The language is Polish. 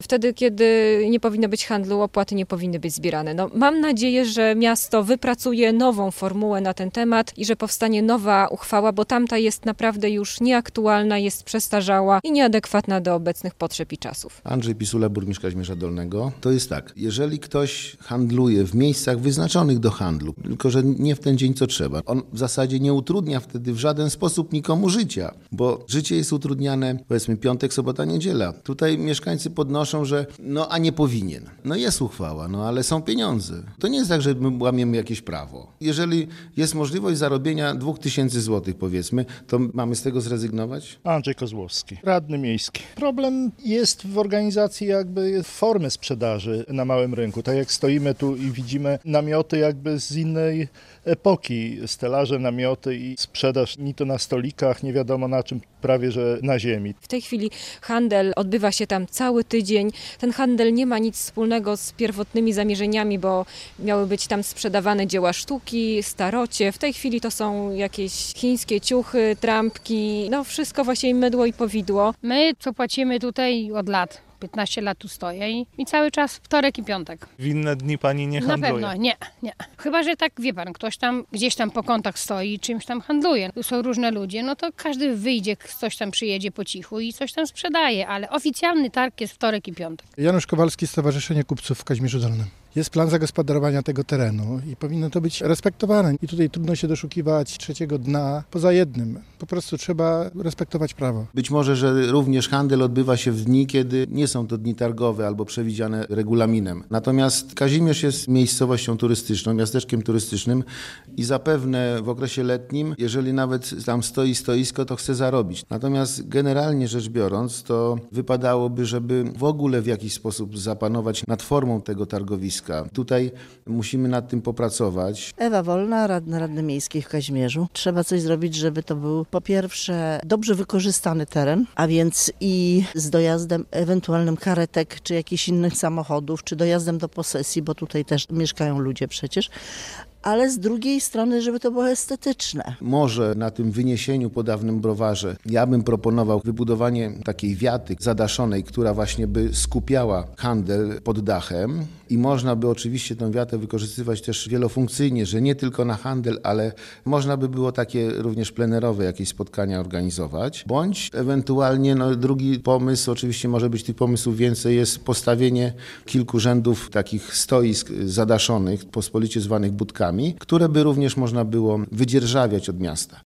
Wtedy, kiedy nie powinno być handlu, opłaty nie powinny być zbierane. Mam nadzieję, że miasto wypracuje nową formułę na ten temat i że powstanie nowa uchwała, bo tamta jest naprawdę już nieaktualna, jest przestarzała i nieadekwatna do obecnych potrzeb i czasów. Andrzej Pisula, burmistrz Kazimierza Dolnego. To jest tak, jeżeli ktoś handluje w miejscach wyznaczonych do handlu, tylko że nie w ten dzień, co trzeba, on w zasadzie nie utrudnia wtedy w żaden sposób nikomu życia, bo życie jest utrudniane, powiedzmy, piątek, sobota, niedziela. Tutaj mieszkańcy podnoszą, że a nie powinien. Jest uchwała, ale są pieniądze. To nie jest tak, że my łamiemy jakieś prawo. Jeżeli jest możliwość zarobienia 2000 złotych, powiedzmy, to mamy z tego zrezygnować? Andrzej Kozłowski, radny miejski. Problem jest w organizacji jakby formy sprzedaży na małym rynku. Tak jak stoimy tu i widzimy namioty jakby z innej epoki, stelaże, namioty i sprzedaż ni to na stolikach, nie wiadomo na czym, prawie że na ziemi. W tej chwili handel odbywa się tam cały tydzień. Ten handel nie ma nic wspólnego z pierwotnymi zamierzeniami, bo miały być tam sprzedawane dzieła sztuki, starocie. W tej chwili to są jakieś chińskie ciuchy, trampki, wszystko właśnie mydło i powidło. My, co płacimy tutaj od lat, 15 lat tu stoję i cały czas wtorek i piątek. W inne dni pani nie handluje? Na pewno, nie. Chyba, że tak, wie pan, ktoś tam gdzieś tam po kątach stoi i czymś tam handluje. Tu są różne ludzie, to każdy wyjdzie, coś tam przyjedzie po cichu i coś tam sprzedaje, ale oficjalny targ jest wtorek i piątek. Janusz Kowalski, Stowarzyszenie Kupców w Kazimierzu Dolnym. Jest plan zagospodarowania tego terenu i powinno to być respektowane. I tutaj trudno się doszukiwać trzeciego dna poza jednym. Po prostu trzeba respektować prawo. Być może, że również handel odbywa się w dni, kiedy nie są to dni targowe albo przewidziane regulaminem. Natomiast Kazimierz jest miejscowością turystyczną, miasteczkiem turystycznym i zapewne w okresie letnim, jeżeli nawet tam stoi stoisko, to chce zarobić. Natomiast generalnie rzecz biorąc, to wypadałoby, żeby w ogóle w jakiś sposób zapanować nad formą tego targowiska. Tutaj musimy nad tym popracować. Ewa Wolna, radny miejski w Kazimierzu. Trzeba coś zrobić, żeby to był po pierwsze dobrze wykorzystany teren, a więc i z dojazdem ewentualnym karetek, czy jakichś innych samochodów, czy dojazdem do posesji, bo tutaj też mieszkają ludzie przecież. Ale z drugiej strony, żeby to było estetyczne. Może na tym wyniesieniu po dawnym browarze ja bym proponował wybudowanie takiej wiaty zadaszonej, która właśnie by skupiała handel pod dachem i można by oczywiście tę wiatę wykorzystywać też wielofunkcyjnie, że nie tylko na handel, ale można by było takie również plenerowe jakieś spotkania organizować, bądź ewentualnie drugi pomysł, oczywiście może być tych pomysłów więcej, jest postawienie kilku rzędów takich stoisk zadaszonych, pospolicie zwanych budkami, które by również można było wydzierżawiać od miasta.